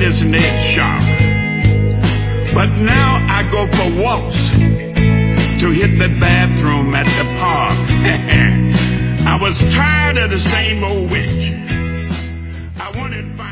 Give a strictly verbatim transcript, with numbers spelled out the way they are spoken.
latest Ned Sharp. But now I go for walks to hit the bathroom at the park. I was tired of the same old witch. I wanted